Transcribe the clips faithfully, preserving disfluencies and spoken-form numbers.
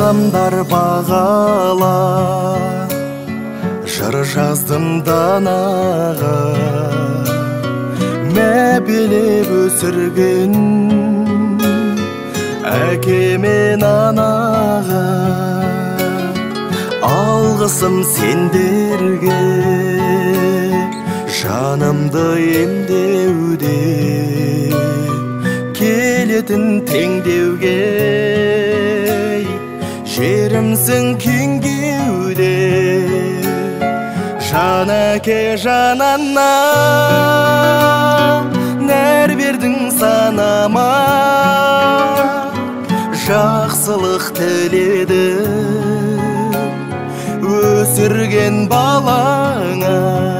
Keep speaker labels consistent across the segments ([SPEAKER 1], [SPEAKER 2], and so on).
[SPEAKER 1] адамдар бағала, жыр жаздым данаға, мәпелеп өсірген әке мен анаға. Алғысым сендерге, жанымды емдеуде, келетін теңдеуге. Жерімсің кеңдеуде, жан әке жан ана, нәр бердің санама. Жақсылық тіледім өсірген балаңа,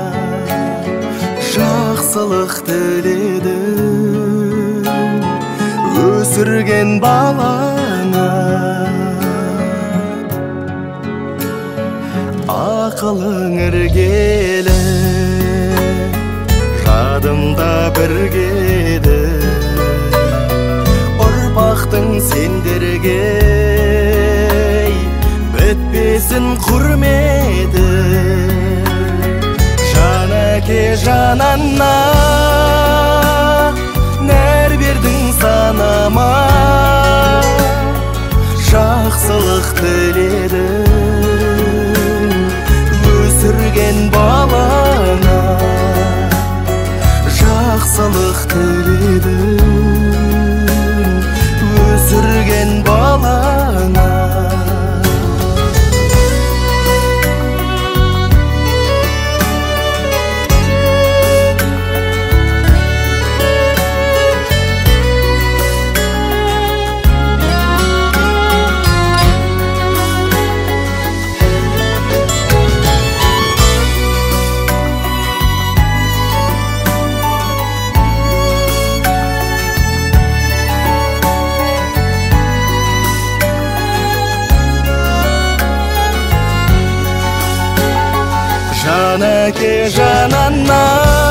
[SPEAKER 1] жақсылық тіледім өсірген балаңа. Ақылың іргелі, жадымда біргеді, ұрпақтың сендерге бітпесін құрметі. Жан әке жан ана, нәр бердің санама. Жақсылық тіледім өсірген балаңа, жақсылық тіледім өсірген балаңа. Жан әке жан ана,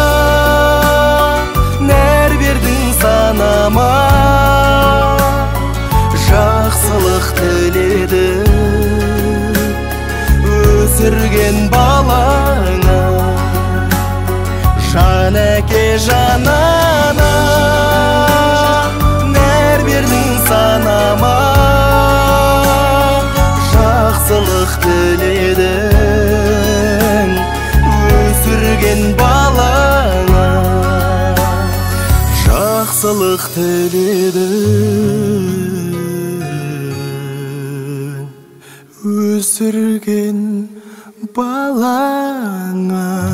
[SPEAKER 1] нәр бердің санама. Жақсылық тіледім өсірген балаңа. Жан әке жан ана, нәр бердің санама. Жақсылық тіледім өсірген балаңа, жақсылық тіледім өсірген балаңа.